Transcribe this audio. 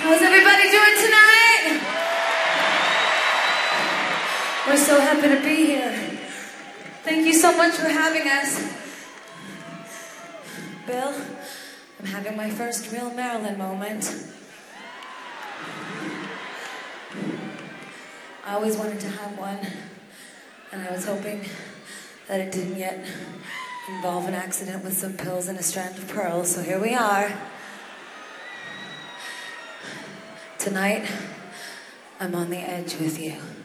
How's everybody doing tonight? We're so happy to be here. Thank you so much for having us. Bill, I'm having my first real Marilyn moment. I always wanted to have one, and I was hoping that it didn't yet involve an accident with some pills and a strand of pearls, so here we are. Tonight, I'm on the edge with you.